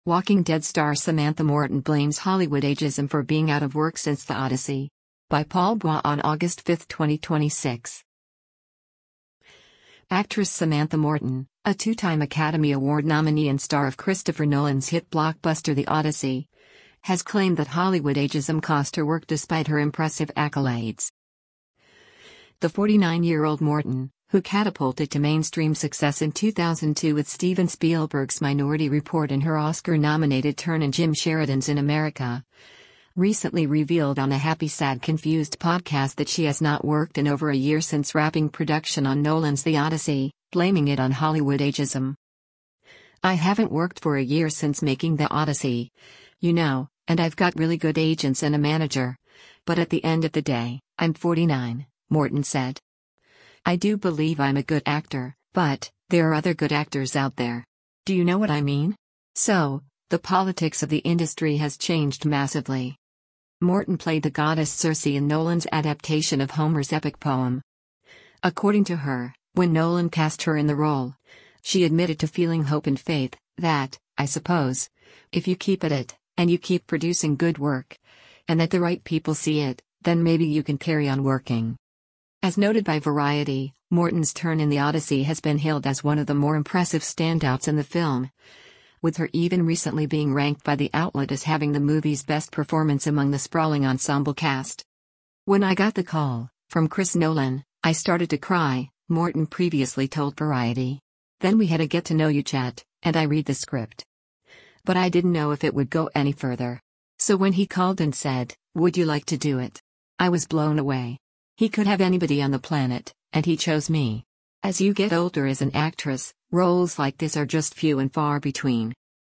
Walking Dead star Samantha Morton blames Hollywood ageism for being out of work since The Odyssey. By Paul Bois on August 5, 2026. Actress Samantha Morton, a two-time Academy Award nominee and star of Christopher Nolan's hit blockbuster The Odyssey, has claimed that Hollywood ageism cost her work despite her impressive accolades. The 49-year-old Morton, who catapulted to mainstream success in 2002 with Steven Spielberg's Minority Report and her Oscar-nominated turn in Jim Sheridan's In America, recently revealed on the Happy Sad Confused podcast that she has not worked in over a year since wrapping production on Nolan's The Odyssey, blaming it on Hollywood ageism. "I haven't worked for a year since making The Odyssey, and I've got really good agents and a manager. But at the end of the day, I'm 49, Morton said. "I do believe I'm a good actor, but there are other good actors out there. Do you know what I mean?" So, the politics of the industry has changed massively. Morton played the goddess Circe in Nolan's adaptation of Homer's epic poem. According to her, when Nolan cast her in the role, she admitted to feeling hope and faith that, I suppose, if you keep at it, and you keep producing good work, and that the right people see it, then maybe you can carry on working. As noted by Variety, Morton's turn in The Odyssey has been hailed as one of the more impressive standouts in the film, with her even recently being ranked by the outlet as having the movie's best performance among the sprawling ensemble cast. "When I got the call from Chris Nolan, I started to cry," Morton previously told Variety. "Then we had a get-to-know-you chat, and I read the script. But I didn't know if it would go any further. So when he called and said, 'Would you like to do it?' I was blown away. He could have anybody on the planet, and he chose me. As you get older as an actress, roles like this are just few and far between.